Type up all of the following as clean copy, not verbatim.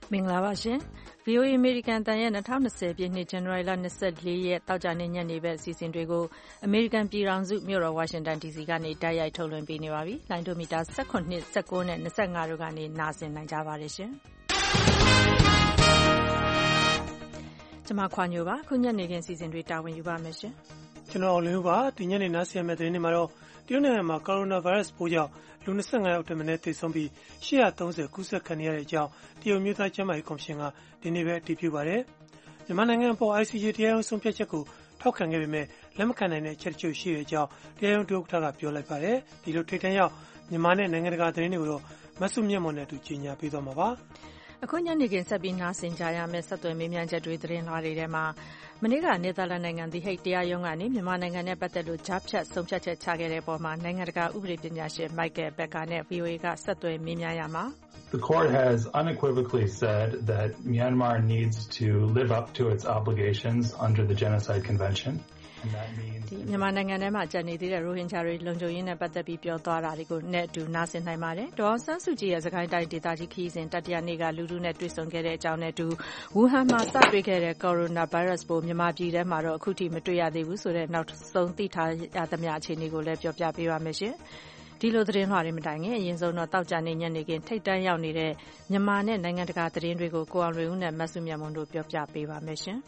မင်္ဂလာပါရှင်။ VOA American အသံရဲ့2020ပြည့်နှစ် ဇန်နဝါရီလ24ရက်တောက်ကြနေ့ညနေဘက်အစီအစဉ်တွေကိုအမေရိကန်ပြည်ထောင်စုမြို့တော်ဝါရှင်တန် DC ကနေတိုက်ရိုက်ထုတ်လွှင့်ပေးနေပါပြီ။လိုင်းဒိုမီတာ18, 19နဲ့25တို့ကနေနားဆင်နိုင်ကြပါတယ်ရှင်။ကျွန်မခွာညိုပါခုညနေခင်းအစီအစဉ်တွေတာဝန်ယူပါမယ်ရှင်။ကျွန်တော်အောင်လင်းဦးပါဒီညနေနားဆင်မယ့်သတင်းတွေမှာတော့တရုတ်နိုင်ငံမှာကိုရိုနာဗိုင်းရပ်စ်ပိုးကြောင့်လူ25ယောက်ထက်မနည်းသေဆုံးပြီး830ကူးစက်ခံရတဲ့အကြောင်းတရုတ်မြို့သားကျန်းမာရေးကော်မရှင်ကဒီနေ့ပဲအတည်ပြုပါတယ်။မြန်မာနိုင်ငံအပေါ် ICJ တရားရုံးဆုံးဖြတ်ချက်ကိုထောက်ခံခဲ့ပေမဲ့လက်မခံနိုင်တဲ့အချက်တချို့ရှိတဲ့အကြောင်းတရားရုံးဒုဥက္ကဋ္ဌကပြောလိုက်ပါတယ်။ဒီလိုထိပ်တန်းရောက်မြန်မာနဲ့နိုင်ငံတကာသတင်းတွေကိုတော့မဆုမြတ်မွန်နဲ့အတူကြီးညာပေးသွားမှာပါ။အခုညနေခင်းဆက်ပြီးနားဆင်ကြရမယ့်ဆက်သွယ်မေးမြန်းချက်တွေသတင်းလာတွေထဲမှာမနေ့ကနယ်သာလန်နိုင်ငံသည်ဟိတ်တရားရုံးကနေမြန်မာနိုင်ငံနဲ့ပတ်သက်လို့ကြားဖြတ်ဆုံးဖြတ်ချက်ချခဲ့တဲ့ပေါ်မှာနိုင်ငံတကာဥပဒေပညာရှင် Michael Becker နဲ့ VOA ကဆက်သွယ်မေးမြန်းရမှာ The court has unequivocally said that Myanmar needs to live up to its obligations under the Genocide Convention. မြန်မာနိုင်ငံထဲမှာကျန်နေသေးတဲ့ရိုဟင်ဂျာတွေလုံခြုံရေးနဲ့ပတ်သက်ပြီးပြောသွားတာတွေကိုနဲ့အတူနားဆင်နိုင်ပါတယ်။ဒေါ်အောင်ဆန်းစုကြည်ရဲ့စကိုင်းတိုင်းဒေသကြီးခရီးစဉ်တတိယနေ့ကလူထုနဲ့တွေ့ဆုံခဲ့တဲ့အကြောင်းနဲ့အတူဝူဟန်မှာစတွေ့ခဲ့တဲ့ကိုရိုနာဗိုင်းရပ်စ်ပိုးမြန်မာပြည်ထဲမှာတော့အခုထိမတွေ့ရသေးဘူးဆိုတဲ့နောက်ဆုံးသိထားရသမျှအခြေအနေကိုလည်းပြောပြပေးပါမယ်ရှင်။ဒီလိုသတင်းလွှာတွေမတိုင်ခင်အရင်ဆုံးတော့တောက်ကြနေညနေခင်းထိတ်တန်းရောက်နေတဲ့မြန်မာနဲ့နိုင်ငံတကာသတင်းတွေကိုကိုအောင်လွေဦးနဲ့မဆုမြတ်မွန်တို့ပြောပြပေးပါမယ်ရှင်။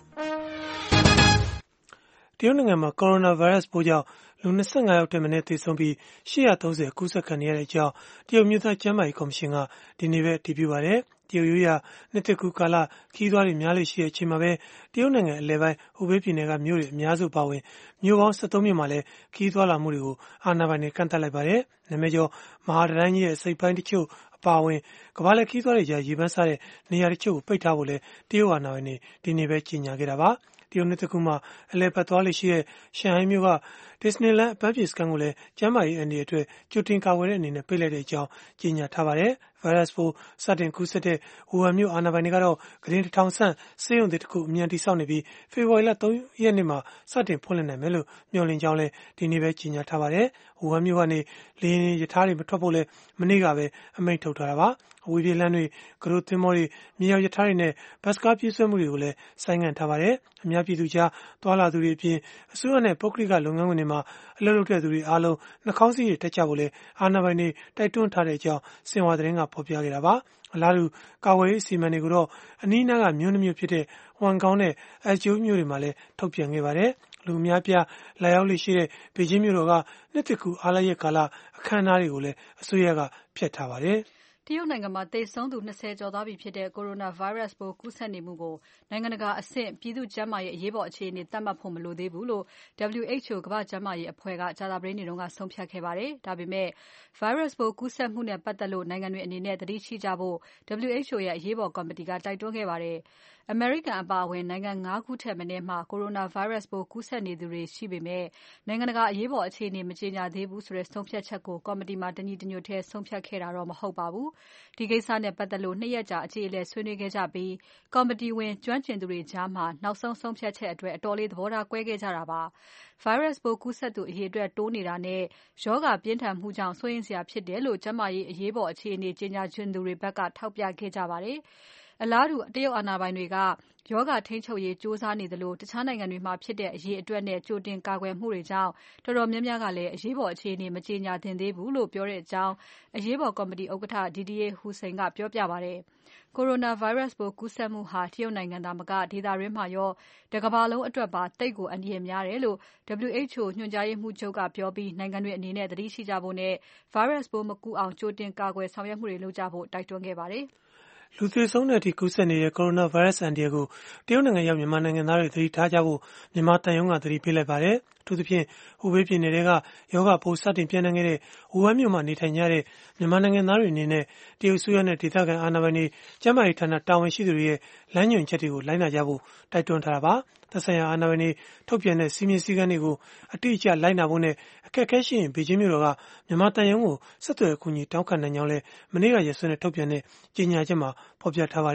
တရုတ်နိုင်ငံမှာကိုရိုနာဗိုင်းရပ်စ်ပိုးကြောင့်လူ25ယောက်ထက်မနည်းသေဆုံးပြီး830ကူးစက်ခံရတဲ့အကြောင်းတရုတ်မြို့သားကျန်းမာရေးကော်မရှင်ကဒီနေ့ပဲတည်ပြုပါတယ်။တရုတ်ရိုးရာနှစ်သက်ကူကာလခီးသွားတွေများလေရှိတဲ့အချိန်မှာပဲတရုတ်နိုင်ငံအလဲပိုင်းဟူဘေးပြည်နယ်ကမြို့တွေအများစုပါဝင်မြို့ပေါင်း73မြို့မှာလည်းခီးသွားလာမှုတွေကိုအာဏာပိုင်တွေကန့်သတ်လိုက်ပါတယ်။နာမည်ကျော်မဟာတတိုင်းကြီးရဲ့စိတ်ပိုင်းတချို့အပါအဝင်ကမ္ဘာလက်ခီးသွားတွေကြားရေပန်းစားတဲ့နေရာတချို့ကိုပိတ်ထားဖို့လဲတရုတ်အာဏာပိုင်တွေဒီနေ့ပဲကြေညာခဲ့တာပါ။တရုတ်နှစ်တကူမှာအလဲပတ်သွားလေရှိတဲ့ရှန်ဟိုင်းမြို့ကဒီဇနီလန်အပန်းဖြေစခန်းကိုလည်းကျန်းမာရေးအန္တရာယ်အတွက်ကြိုတင်ကာကွယ်တဲ့အနေနဲ့ပိတ်လိုက်တဲ့အကြောင်းကြေညာထားပါတယ်။ဗိုင်းရပ်စ်ပိုးစတင်ကူးစက်တဲ့ဝူဟန်မြို့အာဏာပိုင်တွေကတော့ဂရင်တစ်ထောင်ဆန့်ဆေးရုံသစ်တစ်ခုအမြန်တည်ဆောက်နေပြီးဖေဖော်ဝါရီလ3ရက်နေ့မှာစတင်ဖွင့်လှစ်နိုင်မယ်လို့မျှော်လင့်ကြောင်းလည်းဒီနေ့ပဲကြေညာထားပါတယ်။ဝူဟန်မြို့ကနေလေယာဉ်ရထားတွေမထွက်ဖို့လည်းမနေ့ကပဲအမိန့်ထုတ်ထားတာပါ။အဝေးပြေးလမ်းတွေကရိုသင်္ဘောတွေမြေရောက်ရထားတွေနဲ့ဘတ်စကားပြေးဆွဲမှုတွေကိုလည်းဆိုင်းငံ့ထားပါတယ်။အများပြည်သူကြားသွာလာသူတွေအပြင်အစိုးရနဲ့ပုဂ္ဂလိကလုပ်ငန်းခွင်တွေမှာအလုပ်လုပ်တဲ့သူတွေအားလုံးနှာခေါင်းစည်းတွေတက်ကြဖို့လည်းအာဏာပိုင်တွေတိုက်တွန်းထားတဲ့အကြောင်းစင်ဟွာသတင်းကဖော်ပြခဲ့တာပါ။အလားတူကာကွယ်ရေးအစီအမံတွေကိုတော့အနီးအနားကမြို့နှမျိုးဖြစ်တဲ့ဝမ်ကောင်းနဲ့အကျိုးမြို့တွေမှာလည်းထုတ်ပြန်ခဲ့ပါတယ်။လူအများပြလာရောက်လေရှိတဲ့ဘေကျင်းမြို့တော်ကနှစ်တကူအားလပ်ရက်ကာလအခမ်းအနားတွေကိုလည်းအစိုးရကဖျက်ထားပါတယ်။တရုတ်နိုင်ငံမှာသေဆုံးသူ20ကျော်သွားပြီဖြစ်တဲ့ကိုရိုနာဗိုင်းရပ်စ်ပိုးကူးစက်နေမှုကိုနိုင်ငံတကာအဆင့်ပြည်သူ့ကျန်းမာရေးအရေးပေါ်အခြေအနေသတ်မှတ်ဖို့မလိုသေးဘူးလို့ WHO ကမ္ဘာ့ကျန်းမာရေးအဖွဲ့ကကြာသပတေးနေ့ကဆုံးဖြတ်ခဲ့ပါတယ်။ဒါပေမဲ့ virus ပိုးကူးစက်မှုနဲ့ပတ်သက်လို့နိုင်ငံတွေအနေနဲ့သတိရှိကြဖို့ WHO ရဲ့အရေးပေါ်ကော်မတီကတိုက်တွန်းခဲ့ပါတယ်။အမေရိကန်အပါအဝင်နိုင်ငံ9ခုထက်မနည်းမှာကိုရိုနာဗိုင်းရပ်စ်ပိုးကူးစက်နေသူတွေရှိပေမဲ့နိုင်ငံတကာအရေးပေါ်အခြေအနေမကြေညာသေးဘူးဆိုတဲ့ဆုံးဖြတ်ချက်ကိုကော်မတီမှာတညီတညွတ်ထဲဆုံးဖြတ်ခဲ့တာတော့မဟုတ်ပါဘူး။ဒီကိစ္စနဲ့ပတ်သက်လို့2ရက်ကြာအကြေအလည်ဆွေးနွေးခဲ့ကြပြီးကော်မတီဝင်ကျွမ်းကျင်သူတွေကြားမှာနောက်ဆုံးဆုံးဖြတ်ချက်အတွက်အတော်လေးသဘောထားကွဲခဲ့ကြတာပါ။ virus ပိုးကူးစက်သူအရေအတွက်တိုးနေတာနဲ့ရောဂါပြင်းထန်မှုကြောင့်စိုးရိမ်စရာဖြစ်တယ်လို့ကျန်းမာရေးအရေးပေါ်အခြေအနေကြေညာချင်သူတွေဘက်ကထောက်ပြခဲ့ကြပါတယ်။အလားတူတရုတ်အာဏာပိုင်တွေကရောဂါထိန်းချုပ်ရေးစ조사နေသလိုတခြားနိုင်ငံတွေမှာဖြစ်တဲ့အရေးအတွက်နဲ့ကြိုတင်ကာကွယ်မှုတွေကြောင့်တော်တော်များများကလည်းအရေးပေါ်အခြေအနေမကြေညာသင့်သေးဘူးလို့ပြောတဲ့အကြောင်းအရေးပေါ်ကော်မတီဥက္ကဋ္ဌ Didier Houssin ကပြောပြပါတယ်။ ကိုရိုနာဗိုင်းရပ်စ်ပိုးကူးစက်မှုဟာတရုတ်နိုင်ငံသာမကဒေသတွင်းမှာရောတကမ္ဘာလုံးအတွက်ပါသိပ်ကိုအန္တရာယ်များတယ်လို့ WHO ညွှန်ကြားရေးမှူးချုပ်ကပြောပြီးနိုင်ငံတွေအနေနဲ့သတိရှိကြဖို့နဲ့ virus ပိုးမကူးအောင်ကြိုတင်ကာကွယ်ဆောင်ရွက်မှုတွေလုပ်ကြဖို့တိုက်တွန်းခဲ့ပါတယ်။လူသေဆုံးတဲ့အထိကူးစက်နေတဲ့ကိုရိုနာဗိုင်းရပ်စ်အန္တရာယ်ကိုတရုတ်နိုင်ငံရောက်မြန်မာနိုင်ငံသားတွေသတိထားကြဖို့မြန်မာတန်ယုံကသတိပေးလိုက်ပါတယ်။အထူးသဖြင့်ဟူဘေးပြည်နယ်တွေကယောဂပိုးစတင်ပြန့်နှံ့ခဲ့တဲ့ဝူဟန်မြို့မှာနေထိုင်ကြတဲ့မြန်မာနိုင်ငံသားတွေအနေနဲ့တရုတ်ဆိုရနဲ့ဒေသခံအာဏာပိုင်တွေကျန်းမာရေးဌာနတာဝန်ရှိသူတွေရဲ့လမ်းညွှန်ချက်တွေကိုလိုက်နာကြဖို့တိုက်တွန်းထားတာပါ။သက်ဆိုင်ရာအာဏာပိုင်တွေထုတ်ပြန်တဲ့စီမင်းစည်းကမ်းတွေကိုအတိအကျလိုက်နာဖို့နဲ့အခက်အခဲရှိရင်ဘေကျင်းမြို့တော်ကမြန်မာတန်ယုံကိုဆက်သွယ်အကူအညီတောင်းခံနိုင်ကြောင်းလည်းမနေ့ကရက်စွဲနဲ့ထုတ်ပြန်တဲ့ကြေညာချက်မှာဖော်ပြထားပါတယ်။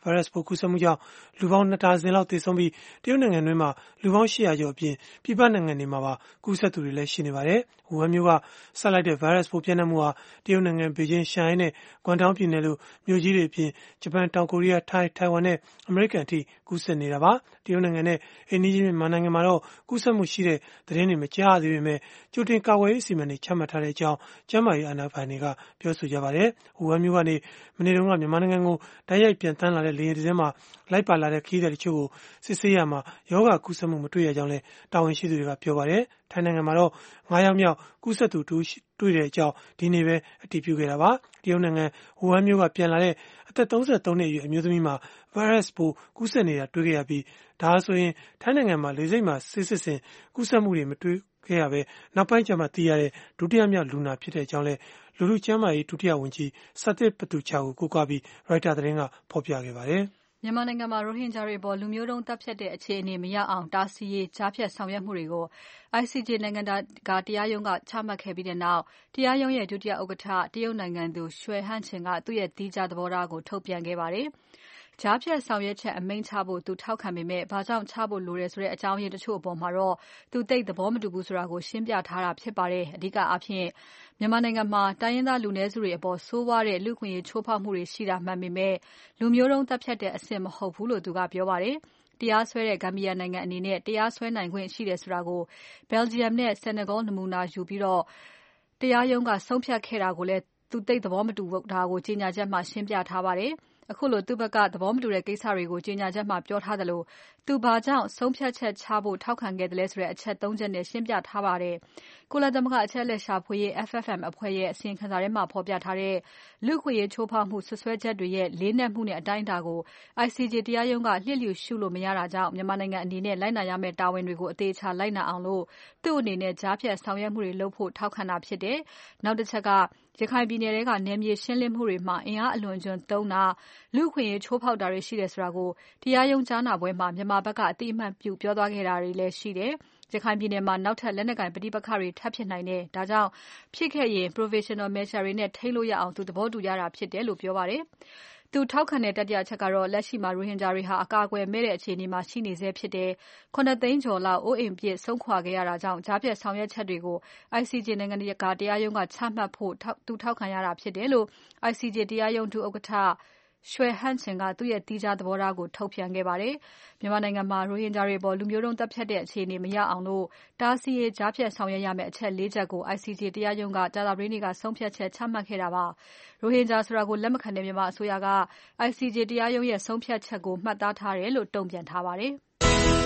ဗိုင်းရပ်စ်ပိုးကူးစက်မှုကြောင့်လူပေါင်း2 ဒါဇင်လောက်သေဆုံးပြီးတရုတ်နိုင်ငံတွင်းမှာလူပေါင်း800ကျော်အပြင်ပြည်ပနိုင်ငံတွေမှာပါကူးစက်သူတွေလည်းရှိနေပါတယ်။ဝူဟန်မြို့ကဆက်လိုက်တဲ့ဗိုင်းရပ်စ်ပိုးပြန့်နှံ့မှုဟာတရုတ်နိုင်ငံဘေကျင်းရှန်ဟိုင်းနဲ့ကွမ်တောင်းပြည်နယ်လိုမြို့ကြီးတွေအပြင်ဂျပန်တောင်ကိုရီးယားထိုင်ဝမ်နဲ့အမေရိကန်အထိကူးစက်နေတာပါ။တရုတ်နိုင်ငံနဲ့အိန္ဒိယမြန်မာနိုင်ငံမှာတော့ကူးစက်မှုရှိတဲ့သတင်းတွေမကြားသေးပေမဲ့ကြိုတင်ကာကွယ်ရေးအစီအမံတွေချမှတ်ထားတဲ့အကြောင်းကျန်းမာရေးအာဏာပိုင်တွေကပြောဆိုကြပါတယ်။ဝူဟန်မြို့ကနေမနေ့တုန်းကမြန်မာနိုင်ငံကိုတိုက်ရိုက်ပြန်တန်းလာတဲ့လေယာဉ်တစ်စင်းမှာလိုက်ပါလာတဲ့ခရီးသည်တချို့ကိုစစ်ဆေးရမှာရောဂါကူးစက်မှုမတွေ့ရကြောင်းလည်းတာဝန်ရှိသူတွေကပြောပါတယ်။ထိုင်းနိုင်ငံမှာတော့9 ယောက်မြောက်ကူးစက်သူတွေ့တဲ့အကြောင်းဒီနေ့ပဲအတည်ပြုခဲ့တာပါ။တရုတ်နိုင်ငံဝူဟန်မြို့ကပြန်လာတဲ့အသက်33နှစ်အရွယ်အမျိုးသမီးမှာဗိုင်းရပ်စ်ပိုးကူးစက်နေတာတွေ့ခဲ့ရပြီးဒါဆိုရင်ထိုင်းနိုင်ငံမှာလေဆိပ်မှာစစ်စဉ်ကူးစက်မှုတွေမတွေ့ခဲ့ရပဲနောက်ပိုင်းကျမှသိရတဲ့ဒုတိယမြောက်လူနာဖြစ်တဲ့အကြောင်းလဲလူထုကျန်းမာရေးဒုတိယဝန်ကြီးစသစ်ပတူချာကိုကိုးကားပြီးရိုက်တာသတင်းကဖော်ပြခဲ့ပါတယ်။မြန်မာနိုင်ငံမှာရိုဟင်ဂျာတွေပေါ်လူမျိုးတုံးတပ်ဖြတ်တဲ့အခြေအနေမရောက်အောင်တားဆီးရေးကြားဖြတ်ဆောင်ရွက်မှုတွေကို ICJ နိုင်ငံတကာတရားရုံးကချမှတ်ခဲ့ပြီးတဲ့နောက်တရားရုံးရဲ့ဒုတိယဥက္ကဋ္ဌတရုတ်နိုင်ငံသူရွှေဟန့်ချင်ကသူ့ရဲ့သီးခြားသဘောထားကိုထုတ်ပြန်ခဲ့ပါတယ်။ကြားဖြတ်ဆောင်ရွက်ချက်အမိန့်ချဖို့သူထောက်ခံပေမဲ့ဘာကြောင့်ချဖို့လိုတယ်ဆိုတဲ့အကြောင်းရင်းတချို့အပေါ်မှာတော့သူသိသဘောမတူဘူးဆိုတာကိုရှင်းပြထားတာဖြစ်ပါတယ်။အဓိကအားဖြင့်မြန်မာနိုင်ငံမှာတိုင်းရင်းသားလူနည်းစုတွေအပေါ်ဆိုးဝါးတဲ့လူ့အခွင့်အရေးချိုးဖောက်မှုတွေရှိတာမှန်ပေမဲ့လူမျိုးတုံးတပ်ဖြတ်တဲ့အဆင့်မဟုတ်ဘူးလို့သူကပြောပါတယ်။တရားစွဲတဲ့ဂမ်ဘီယာနိုင်ငံအနေနဲ့တရားစွဲနိုင်ခွင့်ရှိတယ်ဆိုတာကို Belgium နဲ့ Senegal နမူနာယူပြီးတရားရုံးကဆုံးဖြတ်ခဲ့တာကိုလည်းသူသိသဘောမတူတာကိုကြေညာချက်မှာရှင်းပြထားပါတယ်။အခုလိုသူ့ဘက်ကသဘောမတူတဲ့ကိစ္စတွေကိုကြေညာချက်မှာပြောထားသလိုသူဘာကြောင့်ဆုံးဖြတ်ချက်ချဖို့ထောက်ခံခဲ့တယ်လဲဆိုတဲ့အချက်3ချက်နဲ့ရှင်းပြထားပါတယ်။ကုလသမဂ္ဂအချက်အလက်ရှာဖွေရေး FFM အဖွဲ့ရဲ့အစီရင်ခံစာထဲမှာဖော်ပြထားတဲ့လူ့အခွင့်အရေးချိုးဖောက်မှုဆွဆွဲချက်တွေရဲ့လေးနက်မှုနဲ့အတိုင်းအတာကို ICJ တရားရုံးကလျစ်လျူရှုလို့မရတာကြောင့်မြန်မာနိုင်ငံအနေနဲ့လိုက်နာရမယ့်တာဝန်တွေကိုအသေးချာလိုက်နာအောင်လို့သူ့အနေနဲ့ကြားဖြတ်ဆောင်ရွက်မှုတွေလုပ်ဖို့ထောက်ခံတာဖြစ်တယ်။နောက်တစ်ချက်ကရခိုင်ပြည်နယ်ထဲကနယ်မြေရှင်းလင်းမှုတွေမှာအင်အားအလွန်အကျွံသုံးတာလူ့အခွင့်အရေးချိုးဖောက်တာတွေရှိတယ်ဆိုတာကိုတရားရုံးကြားနာပွဲမှာမြန်မာဘက်ကအတိအမှန်ပြုပြောသွားခဲ့တာတွေလည်းရှိတယ်။ရခိုင်ပြည်နယ်မှာနောက်ထပ်လက်နက်ကိုင်ပဋိပက္ခတွေထပ်ဖြစ်နိုင်တယ်။ဒါကြောင့်ဖြစ်ခဲ့ရင် provisional measure တွေနဲ့ထိန်းလို့ရအောင်သူသဘောတူရတာဖြစ်တယ်လို့ပြောပါတယ်။သူထောက်ခံတဲ့တတိယချက်ကတော့လက်ရှိမှာရိုဟင်ဂျာတွေဟာအကာအကွယ်မဲ့တဲ့အခြေအနေမှာရှိနေဆဲဖြစ်တယ်။9 သိန်းကျော်လောက်အိုးအိမ်ပြစ်ဆုံးခွာခဲ့ရတာကြောင့်ကြားဖြတ်ဆောင်ရွက်ချက်တွေကို ICJ နိုင်ငံတကာတရားရုံးကချမှတ်ဖို့သူထောက်ခံရတာဖြစ်တယ်လို့ ICJ တရားရုံးဒုဥက္ကဋ္ဌရွှေဟန့်ချင်ကသူ့ရဲ့သီးခြားသဘောထားကိုထုတ်ပြန်ခဲ့ပါတယ်။မြန်မာနိုင်ငံမှာရိုဟင်ဂျာတွေပေါ်လူမျိုးတုံးတပ်ဖြတ်တဲ့အခြေအနေမရောက်အောင်လို့တားဆီးရေးကြားဖြတ်ဆောင်ရွက်ရမယ့်အချက်4ချက်ကို ICJ တရားရုံးကကြာသပတေးနေ့ကဆုံးဖြတ်ချက်ချမှတ်ခဲ့တာပါ။ရိုဟင်ဂျာဆိုတာကိုလက်မခံတဲ့မြန်မာအစိုးရက ICJ တရားရုံးရဲ့ဆုံးဖြတ်ချက်ကိုမှတ်သားထားတယ်လို့တုံ့ပြန်ထားပါတယ်။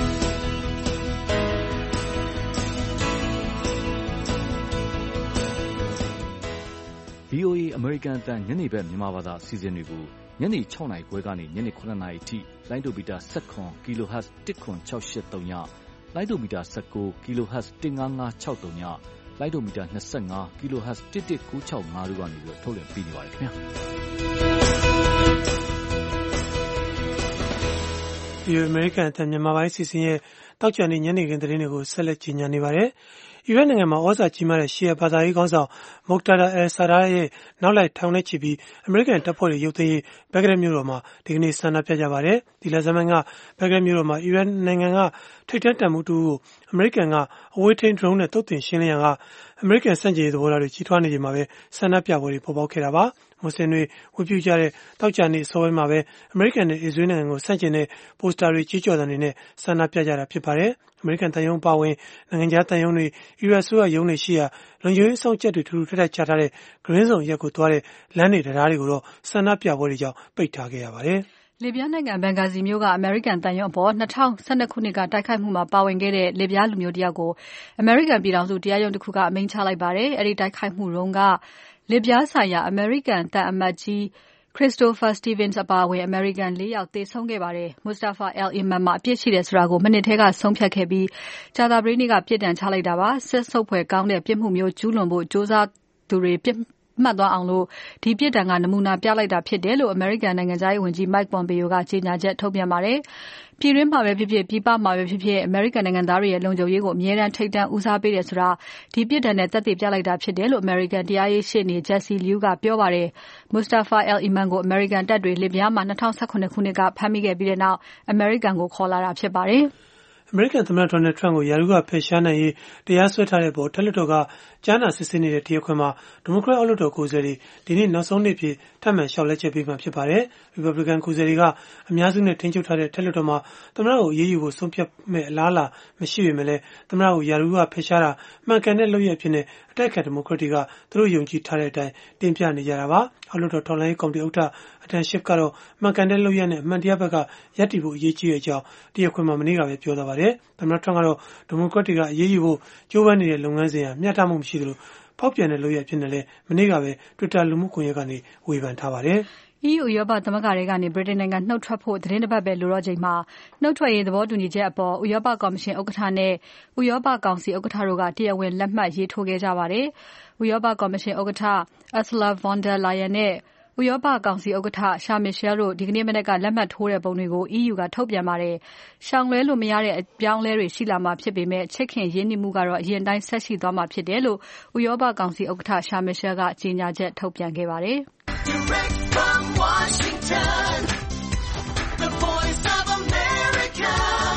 VOA အမေရိကန်အသံညနေဘက်မြန်မာဘာသာအစီအစဉ်တွေကိုညနေ6 နာရီခွဲကနေညနေ9 နာရီအထိလိုင်းဒိုမီတာ17 kHz 10683ညလိုင်းဒိုမီတာ19 kHz 15563ညလိုင်းဒိုမီတာ25 kHz 11965တို့ကနေထုတ်လွှင့်ပေးနေပါတယ်ခင်ဗျာဒီအမေရိကန်အသံမြန်မာပိုင်းစီစဉ်ရဲ့တောက်ချန်နေညနေခင်းသတင်းတွေကိုဆက်လက်ကြီးညာနေပါတယ်အီရတ်နိုင်ငံမှာဩဇာကြီးမားတဲ့ရှီယာဘာသာရေးခေါင်းဆောင်မုတ်တာဒါအယ်ဆာဒါရဲ့နောက်လိုက်ထောင်နဲ့ချီပြီးအမေရိကန်တပ်ဖွဲ့တွေရုပ်သိမ်းရေးဘဂ္ဂဒက်မြို့တော်မှာဒီကနေ့ဆန္ဒပြကြပါတယ်။ဒီလဇမန်ကဘဂ္ဂဒက်မြို့တော်မှာအီရတ်နိုင်ငံကထိပ်တန်းတပ်မှူးတူကိုအမေရိကန်ကအဝေးထိန်း drone နဲ့တုတ်တင်ရှင်းလင်းရာကအမေရိကန်စန့်ကျင်ရေးသဘောထားတွေကြီးထွားနေချိန်မှာပဲဆန္ဒပြပွဲတွေပေါ်ပေါက်ခဲ့တာပါ။မွတ်စလင်တွေဝတ်ပြုကြတဲ့တောက်ချာနေအစောပိုင်းမှာပဲအမေရိကန်နဲ့အစ္စရေးနိုင်ငံကိုဆန့်ကျင်တဲ့ပိုစတာတွေကြီးကျော်တဲ့နေနဲ့ဆန္ဒပြကြတာဖြစ်ပါတယ်။အမေရိကန်တန်ယုံပါဝင်နိုင်ငံခြားတန်ယုံတွေအီရတ်ဆိုရယုံတွေရှိရာလုံခြုံရေးဆောင်ချက်တွေထူထူထပ်ထပ်ချထားတဲ့ဂရင်းစုံရက်ကိုသွားတဲ့လမ်းတွေတရားတွေကိုတော့ဆန္ဒပြပွဲတွေကြောင့်ပိတ်ထားခဲ့ရပါတယ်။လစ်ဗျားနိုင်ငံဘန်ဂါဇီမြို့ကအမေရိကန်တန်ယုံအပေါ်2012ခုနှစ်ကတိုက်ခိုက်မှုမှာပါဝင်ခဲ့တဲ့လစ်ဗျားလူမျိုးတယောက်ကိုအမေရိကန်ပြည်ထောင်စုတရားရုံးတစ်ခုကအမိန့်ချလိုက်ပါတယ်။အဲဒီတိုက်ခိုက်မှုတုန်းကလစ်ဗျားဆိုင်ရာအမေရိကန်တန်အမတ်ကြီးChristopher Stevens အပါအဝင်အမေရိကန်4 ယောက်သေဆုံးခဲ့ပါတယ်။ Mustafa al-Imam မှာအပြစ်ရှိတယ်ဆိုတာကိုမနစ်ထဲကဆုံးဖြတ်ခဲ့ပြီးကြာသပတေးနေ့ကပြစ်ဒဏ်ချလိုက်တာပါ။ဆက်ဆုပ်ဖွယ်ကောင်းတဲ့ပြစ်မှုမျိုးကျူးလွန်ဖို့ကြိုးစားသူတွေပြစ်မှတ်သွားအောင်လို့ဒီပြစ်ဒဏ်ကနမူနာပြလိုက်တာဖြစ်တယ်လို့ American နိုင်ငံသားရေးဝန်ကြီး Mike Pompeo ကကြေညာချက်ထုတ်ပြန်ပါတယ်။ပြည်တွင်းမှာပဲဖြစ်ဖြစ်ပြည်ပမှာပဲဖြစ်ဖြစ် American နိုင်ငံသားတွေရဲ့လုံခြုံရေးကိုအမြဲတမ်းထိပ်တန်းဦးစားပေးတယ်ဆိုတာဒီပြစ်ဒဏ်နဲ့သက်သေပြလိုက်တာဖြစ်တယ်လို့ American တရားရေးရှေ့နေ Jesse Liu ကပြောပါတယ်။ Mustafa al-Iman ကို American တပ်တွေလစ်ဗျားမှာ2018ခုနှစ်ကဖမ်းမိခဲ့ပြီးတဲ့နောက် American ကိုခေါ်လာတာဖြစ်ပါတယ်။အမေရိကန်သမ္မတ Donald Trump ကိုရာထူးကဖယ်ရှားနိုင်ရေးတရားစွဲထားတဲ့ပေါ်အထက်လွှတ်တော်ကကြားနာစစ်ဆေးနေတဲ့တရားခွင်မှာဒီမိုကရက်အောက်လွှတ်တော်ကိုယ်စားလှယ်တွေဒီနေ့နောက်ဆုံးနေ့အဖြစ်ထပ်မံလျှောက်လဲချက်ပေးမှာဖြစ်ပါတယ်။ Republican ကိုယ်စားလှယ်တွေကအများစုနဲ့ထိန်းချုပ်ထားတဲ့အထက်လွှတ်တော်မှာသမ္မတကိုအရေးယူဖို့ဆုံးဖြတ်မဲ့အလားအလာမရှိပေမဲ့လည်းသမ္မတကိုရာထူးကဖယ်ရှားတာမှန်ကန်တဲ့လုပ်ရအဖြစ်နဲ့အတိုက်အခံဒီမိုကရက်တွေကသူတို့ယုံကြည်ထားတဲ့အတိုင်းတင်ပြနေကြတာပါ။အောက်လွှတ်တော်ထောက်လှမ်းရေးကော်မတီဥက္ကဋ္ဌAdam Schiff ကတော့မှန်ကန်တဲ့လုပ်ရနဲ့အမှန်တရားဘက်ကရပ်တည်ဖို့အရေးကြီးတဲ့အကြောင်းတရားခွင်မှာမနေ့ကပဲပြောသွားပါတယ်။သမ္မတ Trump ကတော့ဒီမိုကရက်တွေကအရေးယူဖို့ကြိုးပမ်းနေတဲ့လုပ်ငန်းစဉ်ဟာမျှတမှုမရှိသလိုဖောက်ပြန်တဲ့လုပ်ရဖြစ်နေလဲမနေ့ကပဲ Twitter လူမှုကွန်ရက်ကနေဝေဖန်ထားပါတယ်။ EU ဥရောပသမဂ္ဂထဲကနေဗြိတိန်နိုင်ငံနှုတ်ထွက်ဖို့သတင်းတစ်ပတ်ပဲလိုတော့ချိန်မှာနှုတ်ထွက်ရေးသဘောတူညီချက်အပေါ်ဥရောပကော်မရှင်ဥက္ကဋ္ဌနဲ့ဥရောပကောင်စီဥက္ကဋ္ဌတို့ကတရားဝင်လက်မှတ်ရေးထိုးခဲ့ကြပါတယ်။ဥရောပကော်မရှင်ဥက္ကဋ္ဌ Ursula von der Leyen နဲ့ဥရောပကောင်စီဥက္ကဋ္ဌ Charles Michel တို့ဒီကနေ့မနက်ကလက်မှတ်ထိုးတဲ့ပုံတွေကို EU ကထုတ်ပြန်ပါတယ်။ရှောင်လွှဲလို့မရတဲ့အပြောင်းအလဲတွေရှိလာမှာဖြစ်ပေမဲ့ချစ်ခင်ရင်းနှီးမှုကတော့အရင်တိုင်းဆက်ရှိသွားမှာဖြစ်တယ်လို့ဥရောပကောင်စီဥက္ကဋ္ဌ Charles Michel ကကြေညာချက်ထုတ်ပြန်ခဲ့ပါတယ်။ Washington, the voice of America,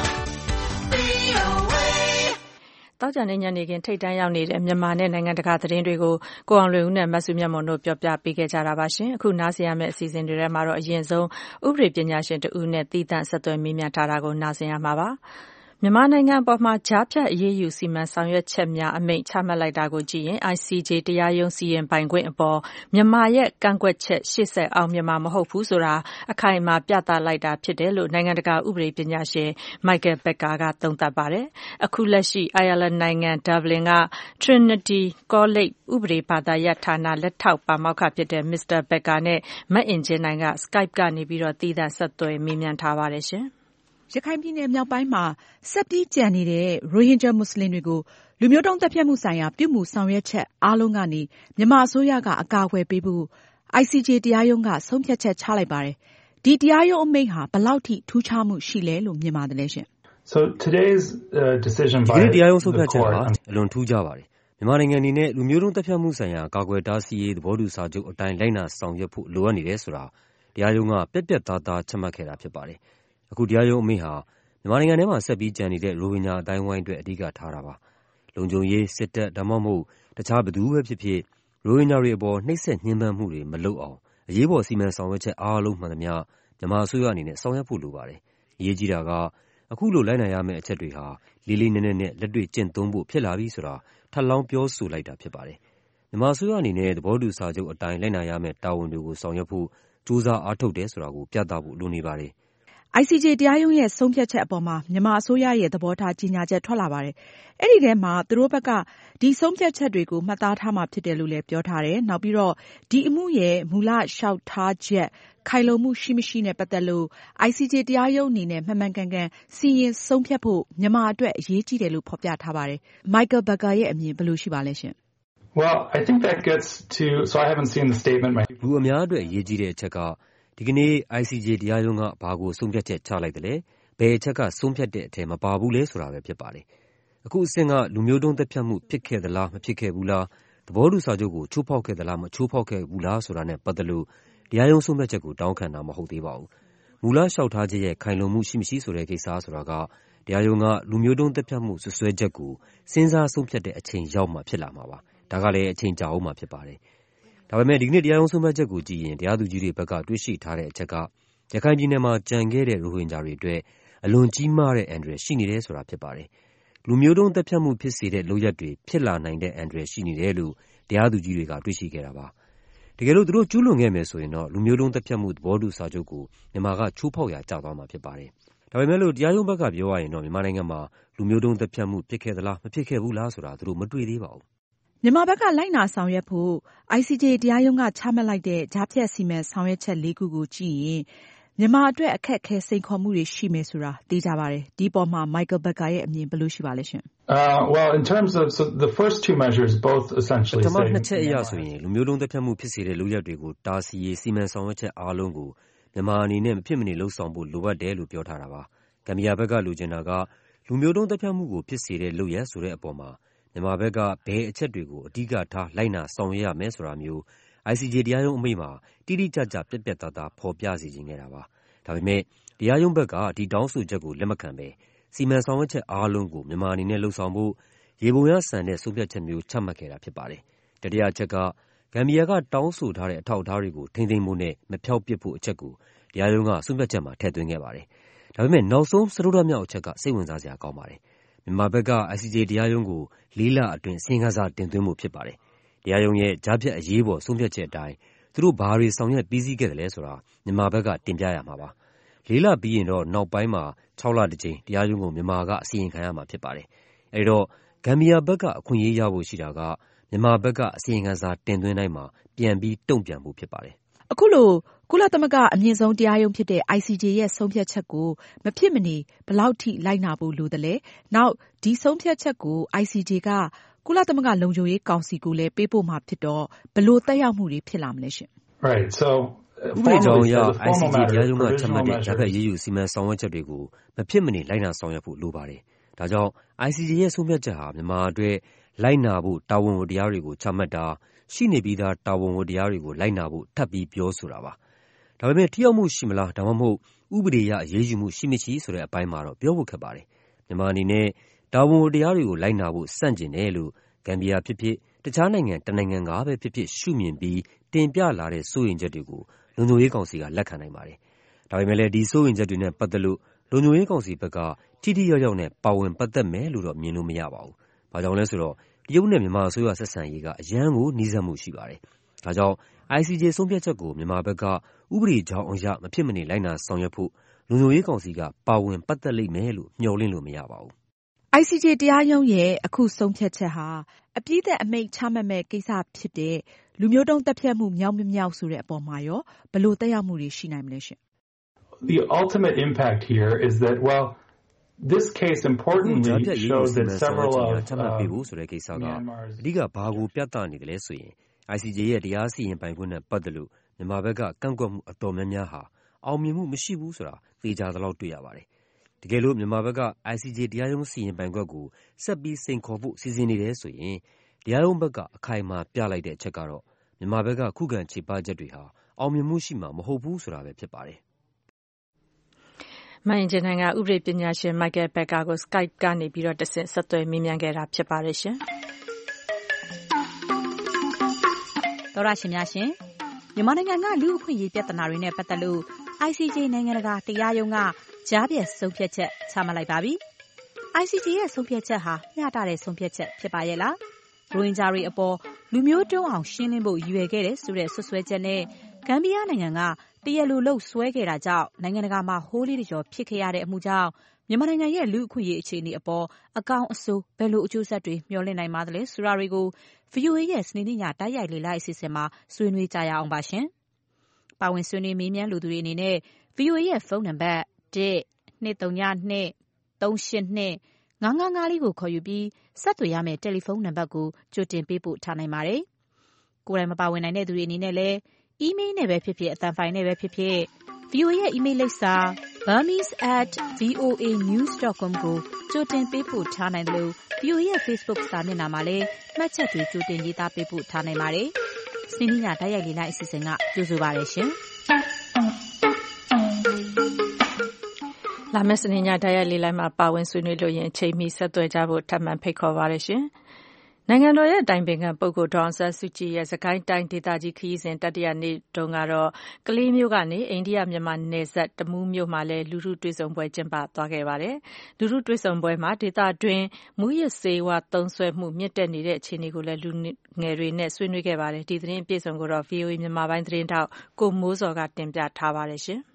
VOA တောကြတဲ့ညနေခင်းထိပ်တန်းရောက်နေတဲ့မြန်မာနဲ့နိုင်ငံတကာသတင်းတွေကိုကိုအောင်လွင်ဦးနဲ့မဆုမြတ်မွန်တို့ပြောပြပေးခဲ့ကြတာပါရှင်အခုနားဆင်ရမယ့်အစီအစဉ်တွေထဲမှာတော့အရင်ဆုံးဥပဒေပညာရှင်တဦးနဲ့တည်တံ့ဆက်သွယ်မေးမြန်းထားတာကိုနားဆင်ရမှာပါမြန်မာနိုင်ငံအပေါ်မှာကြားဖြတ်အရေးယူစီမံဆောင်ရွက်ချက်များအမိန့်ချမှတ်လိုက်တာကိုကြည့်ရင် ICJ တရားရုံးစီရင်ပိုင်ခွင့်အပေါ်မြန်မာရဲ့ကန့်ကွက်ချက်ရှေ့ဆက်အောင်မြန်မာမဟုတ်ဘူးဆိုတာအခိုင်အမာပြသလိုက်တာဖြစ်တယ်လို့နိုင်ငံတကာဥပဒေပညာရှင် Michael Becker ကသုံးသပ်ပါတယ်။အခုလက်ရှိ Ireland နိုင်ငံ Dublin က Trinity College ဥပဒေဘာသာရပ်ဌာနလက်ထောက်ပါမောက္ခဖြစ်တဲ့ Mr. Becker နဲ့မအင်ကြင်းနိုင်က Skype ကနေပြီးတော့တည်တံ့ဆက်သွယ်မေးမြန်းထားပါတယ်ရှင်။ရခိုင်ပြည်နယ်မြောက်ပိုင်းမှာဆက်ပြီးကျန်နေတဲ့ရိုဟင်ဂျာမွတ်စလင်တွေကိုလူမျိုးတုန်းသတ်ဖြတ်မှုဆိုင်ရာပြုမှုဆောင်ရွက်ချက်အားလုံးကနေမြန်မာအစိုးရကအကာအကွယ်ပေးဖို့ ICJ တရားရုံးကဆုံးဖြတ်ချက်ချလိုက်ပါတယ်။ဒီတရားရုံးအမိန့်ဟာဘယ်လောက်ထိထူးခြားမှုရှိလဲလို့မြင်ပါတယ်ရှင်။ So today's decision by ဒီတရားရုံးဆုံးဖြတ်ချက်ဟာအလွန်ထူးခြားပါတယ်။မြန်မာနိုင်ငံအနေနဲ့လူမျိုးတုန်းသတ်ဖြတ်မှုဆိုင်ရာကာကွယ်တားဆီးရေးသဘောတူစာချုပ်အတိုင်းလိုက်နာဆောင်ရွက်ဖို့လိုအပ်နေတယ်ဆိုတာတရားရုံးကပြတ်ပြတ်သားသားချမှတ်ခဲ့တာဖြစ်ပါတယ်။အခုတရားရုံးအမိန့်ဟာမြန်မာနိုင်ငံထဲမှာဆက်ပြီးကျန်နေတဲ့ရိုဟင်ဂျာအတိုင်းဝိုင်းအတွက်အဓိကထားတာပါ။လုံခြုံရေးစစ်တပ်ဒါမှမဟုတ်တခြားဘယ်သူပဲဖြစ်ဖြစ်ရိုဟင်ဂျာတွေအပေါ်နှိပ်စက်ညှဉ်းပန်းမှုတွေမလုပ်အောင်အရေးပေါ်စီမံဆောင်ရွက်ချက်အားလုံးမှန်သမျှမြန်မာအစိုးရအနေနဲ့ဆောင်ရွက်ဖို့လိုပါတယ်။အရေးကြီးတာကအခုလိုလိုက်နိုင်ရမယ့်အချက်တွေဟာလေးလေးနက်နက်နဲ့လက်တွေ့ကျင့်သုံးဖို့ဖြစ်လာပြီဆိုတာထပ်လောင်းပြောဆိုလိုက်တာဖြစ်ပါတယ်။မြန်မာအစိုးရအနေနဲ့သဘောတူစာချုပ်အတိုင်းလိုက်နာရမယ့်တာဝန်တွေကိုဆောင်ရွက်ဖို့ကြိုးစားအားထုတ်တယ်ဆိုတာကိုပြသဖို့လိုနေပါတယ်။ ICJ တရားရုံးရဲ့ဆုံးဖြတ်ချက်အပေါ်မှာမြန်မာအစိုးရရဲ့သဘောထားကြေညာချက်ထွက်လာပါတယ်။အဲ့ဒီထဲမှာသူတို့ဘက်ကဒီဆုံးဖြတ်ချက်တွေကိုမှတ်သားထားမှာဖြစ်တယ်လို့လည်းပြောထားတယ်။နောက်ပြီးတော့ဒီအမှုရဲ့မူလလျှောက်ထားချက်ခိုင်လုံမှုရှိမရှိနဲ့ပတ်သက်လို့ ICJ တရားရုံးအနေနဲ့မှန်မှန်ကန်ကန်စီရင်ဆုံးဖြတ်ဖို့မြန်မာအတွက်အရေးကြီးတယ်လို့ဖော်ပြထားပါတယ်။ Michael Becker ရဲ့အမြင်ဘယ်လိုရှိပါလဲရှင်။ Well, I think that gets to so I haven't seen the statement. လူအများအတွက်အရေးကြီးတဲ့အချက်ကဒီကနေ့ ICJ တရားရုံးကဘာကိုဆုံးဖြတ်ချက်ချလိုက်တယ်လဲဘယ်အချက်ကဆုံးဖြတ်တဲ့အထက်မပါဘူးလဲဆိုတာပဲဖြစ်ပါတယ်။အခုအဆင့်ကလူမျိုးတုန်းသတ်ဖြတ်မှုဖြစ်ခဲ့သလားမဖြစ်ခဲ့ဘူးလားသဘောတူစာချုပ်ကိုချိုးဖောက်ခဲ့သလားမချိုးဖောက်ခဲ့ဘူးလားဆိုတာနဲ့ပတ်သက်လို့တရားရုံးဆုံးဖြတ်ချက်ကိုတောင်းခံတာမဟုတ်သေးပါဘူး။မူလလျှောက်ထားချက်ရဲ့ခိုင်လုံမှုရှိမရှိဆိုတဲ့ကိစ္စဆိုတာကတရားရုံးကလူမျိုးတုန်းသတ်ဖြတ်မှုဆွဆွဲချက်ကိုစဉ်းစားဆုံးဖြတ်တဲ့အချိန်ရောက်မှဖြစ်လာမှာပါ။ဒါကလည်းအချိန်ကြာအောင်မှဖြစ်ပါတယ်။ဒါပေမဲ့ဒီကနေ့တရားရုံးဆုံးဖြတ်ချက်ကိုကြည့်ရင်တရားသူကြီးတွေဘက်ကတွေ့ရှိထားတဲ့အချက်ကရခိုင်ပြည်နယ်မှာကြံခဲ့တဲ့ရိုဟင်ဂျာတွေအတွက်အလွန်ကြီးမားတဲ့အန္တရာယ်ရှိနေတယ်ဆိုတာဖြစ်ပါတယ်။လူမျိုးတုန်းသတ်ဖြတ်မှုဖြစ်စေတဲ့လုပ်ရပ်တွေဖြစ်လာနိုင်တဲ့အန္တရာယ်ရှိနေတယ်လို့တရားသူကြီးတွေကတွေ့ရှိခဲ့တာပါ။တကယ်လို့သူတို့ကျူးလွန်ခဲ့မယ်ဆိုရင်တော့လူမျိုးတုန်းသတ်ဖြတ်မှုသဘောတူစာချုပ်ကိုမြန်မာကချိုးဖောက်ရာကျသွားမှာဖြစ်ပါတယ်။ဒါပေမဲ့လို့တရားရုံးဘက်ကပြောရရင်တော့မြန်မာနိုင်ငံမှာလူမျိုးတုန်းသတ်ဖြတ်မှုဖြစ်ခဲ့သလားမဖြစ်ခဲ့ဘူးလားဆိုတာသူတို့မတွေ့သေးပါဘူး။မြန်မာဘက်ကလိုက်နာဆောင်ရွက်ဖို့ ICJ တရားရုံးကချမှတ်လိုက်တဲ့ကြားဖြတ်စီမံဆောင်ရွက်ချက် 4 ခုကိုကြည့်ရင်မမြန်မာအတွက်အခက်အခဲစိန်ခေါ်မှုတွေရှိမယ်ဆိုတာသိကြပါတယ်။ဒီပေါ်မှာ Michael Becker ရဲ့အမြင်ဘယ်လိုရှိပါလဲရှင် Well, in terms of the first two measures, both essentially say နှစ်ချက်အရဆိုရင်လူမျိုးတုံးသက်ဖြတ်မှုဖြစ်စေတဲ့လုပ်ရပ်တွေကိုတားဆီးရေးစီမံဆောင်ရွက်ချက်အားလုံးကိုမြန်မာအနေနဲ့မဖြစ်မနေလှုပ်ဆောင်ဖို့လိုအပ်တယ်လို့ပြောထားတာပါ။ဂမ်ဘီယာဘက်ကလူချင်တာကလူမျိုးတုံးသက်ဖြတ်မှုကိုဖြစ်စေတဲ့လုပ်ရပ်ဆိုတဲ့အပေါ်မှာမြန်မာဘက်ကဘယ်အချက်တွေကိုအဓိကထားလိုက်နာဆောင်ရွက်ရမယ်ဆိုတာမျိုး ICJ တရားရုံးအမိန့်မှာတိတိကျကျပြတ်ပြတ်သားသားဖော်ပြစီခြင်းခဲ့တာပါ။ဒါပေမဲ့တရားရုံးဘက်ကဒီတောင်းဆိုချက်ကိုလက်မခံဘဲစီမံဆောင်ရွက်ချက်အားလုံးကိုမြန်မာအနေနဲ့လှုပ်ဆောင်ဖို့ရေပုံရဆန်တဲ့ဆုံးဖြတ်ချက်မျိုးချမှတ်ခဲ့တာဖြစ်ပါတယ်။တတိယအချက်ကဂမ်ဘီယာကတောင်းဆိုထားတဲ့အထောက်အထားတွေကိုထိန်းသိမ်းဖို့နဲ့မဖျောက်ပစ်ဖို့အချက်ကိုတရားရုံးကဆုံးဖြတ်ချက်မှာထည့်သွင်းခဲ့ပါတယ်။ဒါပေမဲ့နောက်ဆုံးစတုတ္ထမြောက်အချက်ကစိတ်ဝင်စားစရာကောင်းပါတယ်။မြန်မာဘက်က ICJ တရားရုံးကို4 လအတွင်းအစီရင်ခံစာတင်သွင်းဖို့ဖြစ်ပါတယ်။တရားရုံးရဲ့ကြားဖြတ်အရေးပေါ်ဆုံးဖြတ်ချက်အတိုင်းသူတို့ဘာတွေဆောင်ရွက်ပြီးစီးခဲ့တယ်လဲဆိုတာမြန်မာဘက်ကတင်ပြရမှာပါ။4 လပြီးရင်တော့နောက်ပိုင်းမှာ6 လတစ်ကြိမ်တရားရုံးကိုမြန်မာကအစီရင်ခံရမှာဖြစ်ပါတယ်။အဲဒီတော့ဂမ်ဘီယာဘက်ကအခွင့်အရေးရဖို့ရှိတာကမြန်မာဘက်ကအစီရင်ခံစာတင်သွင်းတိုင်းမှာပြန်ပြီးတုံ့ပြန်ဖို့ဖြစ်ပါတယ်။အခုလိုကုလသမဂ္ဂအမြင့်ဆုံးတရားရုံးဖြစ်တဲ့ ICJ ရဲ့ဆုံးဖြတ်ချက်ကိုမဖြစ်မနေဘယ်လောက်ထိလိုက်နာဖို့လိုသလဲ။နောက်ဒီဆုံးဖြတ်ချက်ကို ICJ ကကုလသမဂ္ဂလုံခြုံရေးကောင်စီကိုလည်းပေးပို့မှာဖြစ်တော့ဘယ်လိုသက်ရောက်မှုတွေဖြစ်လာမလဲရှင်။ Right. So ဥပဒေကြောင်းအရ ICJ တရားရုံးကချမှတ်တဲ့ကြားဖြတ်ရေးယူစီမံဆောင်ရွက်ချက်တွေကိုမဖြစ်မနေလိုက်နာဆောင်ရွက်ဖို့လိုပါတယ်။ဒါကြောင့် ICJ ရဲ့ဆုံးဖြတ်ချက်ဟာမြန်မာအတွက်လိုက်နာဖို့တာဝန်ဝတ္တရားတွေကိုချမှတ်တာရှိနေပြီးသားတာဝန်ဝတ္တရားတွေကိုလိုက်နာဖို့ထပ်ပြီးပြောဆိုတာပါ။ဒါပေမဲ့ထိရောက်မှုရှိမလားဒါမှမဟုတ်ဥပဒေအရအရေးယူမှုရှိမရှိဆိုတဲ့အပိုင်းမှာတော့ပြောဖို့ခက်ပါတယ်။မြန်မာအနေနဲ့တာဝန်ဝတ္တရားတွေကိုလိုက်နာဖို့စန့်ကျင်တယ်လို့ဂမ်ဘီယာဖြစ်ဖြစ်တခြားနိုင်ငံတစ်နိုင်ငံကပဲဖြစ်ဖြစ်ရှုမြင်ပြီးတင်ပြလာတဲ့စိုးရိမ်ချက်တွေကိုလုံခြုံရေးကောင်စီကလက်ခံနိုင်ပါတယ်။ဒါပေမဲ့လည်းဒီစိုးရိမ်ချက်တွေနဲ့ပတ်သက်လို့လုံခြုံရေးကောင်စီဘက်ကထိထိရောက်ရောက်နဲ့ပါဝင်ပတ်သက်မယ်လို့တော့မြင်လို့မရပါဘူး။ဘာကြောင့်လဲဆိုတော့တရုတ်နဲ့မြန်မာအစိုးရဆက်ဆံရေးကအရန်ကိုနှီးစပ်မှုရှိပါတယ်။ဒါကြောင့် ICJ ဆုံးဖြတ်ချက်ကိုမြန်မာဘက်ကဥပဒေကြောင်းအရမဖြစ်မနေလိုက်နာဆောင်ရွက်ဖို့လုံခြုံရေးကောင်စီကပါဝင်ပတ်သက်လိမ့်မယ်လို့မျှော်လင့်လို့မရပါဘူး။ ICJ တရားရုံးရဲ့အခုဆုံးဖြတ်ချက်ဟာအပြည့်အမိန့်ချမှတ်မဲ့ကိစ္စဖြစ်တဲ့လူမျိုးတုံးသက်ဖြတ်မှုမြောက်မမြောက်ဆိုတဲ့အပေါ်မှာရောဘယ်လိုသက်ရောက်မှုတွေရှိနိုင်မလဲရှင်။ The ultimate impact here is that this case importantly shows that several of ချမှတ်ပေးဖို့ဆိုတဲ့ကိစ္စကအဓိကဘာကိုပြသနေတယ်လဲဆိုရင် ICJ ရဲ့တရားစီရင်ပိုင်ခွင့်နဲ့ပတ်သက်လို့မြန်မာဘက်ကကန့်ကွက်မှုအတော်များများဟာအောင်မြင်မှုမရှိဘူးဆိုတာသေချာသလောက်တွေ့ရပါတယ်။တကယ်လို့မြန်မာဘက်က ICJ တရားရုံးစီရင်ပိုင်ခွင့်ကိုဆက်ပြီးစိန်ခေါ်ဖို့စီစဉ်နေတယ်ဆိုရင်တရားရုံးဘက်ကအခိုင်အမာပြလိုက်တဲ့အချက်ကတော့မြန်မာဘက်ကခုခံခြေပချက်တွေဟာအောင်မြင်မှုရှိမှာမဟုတ်ဘူးဆိုတာပဲဖြစ်ပါတယ်။မိုင်းဂျင်နိုင်ငံဥပဒေပညာရှင် Michael Becker ကို Skype ကနေပြီးတော့တဆင့်ဆက်သွယ်မေးမြန်းခဲ့တာဖြစ်ပါတယ်ရှင်။သောရရှင်များရှင်မြန်မာနိုင်ငံကလူ့အခွင့်အရေးပြဿနာတွေနဲ့ပတ်သက်လို့ ICJ နိုင်ငံတကာတရားရုံးကကြားဖြတ်ဆုံးဖြတ်ချက်ချမှတ်လိုက်ပါပြီ။ ICJ ရဲ့ဆုံးဖြတ်ချက်ဟာမျှတတဲ့ဆုံးဖြတ်ချက်ဖြစ်ပါရဲ့လား။ရိုဟင်ဂျာတွေအပေါ်လူမျိုးတုံးအောင်ရှင်းလင်းဖို့ရည်ရွယ်ခဲ့တဲ့ဆိုတဲ့ဆွဆွဲချက်နဲ့ဂမ်ဘီယာနိုင်ငံကတရားလိုလုပ်ဆွဲခဲ့တာကြောင့်နိုင်ငံတကာမှာဟိုးလေးတကျော်ဖြစ်ခဲ့ရတဲ့အမှုကြောင့်မြန်မာနိုင်ငံရဲ့လူ့အခွင့်အရေးအခြေအနေအပေါ်အကောင်းအဆိုးဘယ်လိုအကျိုးဆက်တွေမျှော်လင့်နိုင်ပါသလဲဆိုတာတွေကို VOA ရဲ့စနေနေ့ညတိုက်ရိုက်လေ့လာအစီအစဉ်မှာဆွေးနွေးကြရအောင်ပါရှင်။ပါဝင်ဆွေးနွေးမေးမြန်းလူသူတွေအနေနဲ့ VOA ရဲ့ဖုန်းနံပါတ် 1-232-382-555 ကိုခေါ်ယူပြီးဆက်သွယ်ရမယ့်တယ်လီဖုန်းနံပါတ်ကိုကြိုတင်ပေးပို့ထားနိုင်ပါတယ်။ကိုယ်တိုင်မပါဝင်နိုင်တဲ့သူတွေအနေနဲ့လည်းအီးမေးလ်နဲ့ပဲဖြစ်ဖြစ်အသံဖိုင်နဲ့ပဲဖြစ်ဖြစ် VOA ရဲ့အီးမေးလ်လိပ်စာ burmese@voanews.com ကိုကြိုတင်ပေးပို့ထားနိုင်တယ်လို့ VOA ရဲ့ Facebook စာမျက်နှာမှာလည်းမှတ်ချက်တွေကြိုတင်ရေးသားပေးပို့ထားနိုင်ပါတယ်။စနေနေ့ညတိုက်ရိုက်လေ့လာအစီအစဉ်ကကြိုဆိုပါရရှင်။လာမယ့်စနေညတိုက်ရိုက်လေ့လာမှာပါဝင်ဆွေးနွေးလို့ရင်အချိန်မီဆက်သွယ်ကြဖို့ထပ်မံဖိတ်ခေါ်ပါရရှင်။နိုင်ငံတော်ရဲ့အတိုင်ပင်ခံပုဂ္ဂိုလ်ဒေါ်အောင်ဆန်းစုကြည်ရဲ့စစ်ကိုင်းတိုင်းဒေသကြီးခရီးစဉ်တတိယနေ့တုန်းကတော့ကလေးမြို့ကနေအိန္ဒိယမြန်မာနယ်စပ်တမူးမြို့မှာလည်းလူထုတွေ့ဆုံပွဲကျင်းပသွားခဲ့ပါတယ်။လူထုတွေ့ဆုံပွဲမှာဒေသတွင်းမူရစ်ဆေးဝါးသုံးစွဲမှုမြင့်တက်နေတဲ့အခြေအနေကိုလည်းလူငယ်တွေနဲ့ဆွေးနွေးခဲ့ပါတယ်။ဒီသတင်းအပြည့်အစုံကိုတော့ VOA မြန်မာပိုင်းသတင်းထောက်ကိုမိုးစော်ကတင်ပြထားပါတယ်ရှင်။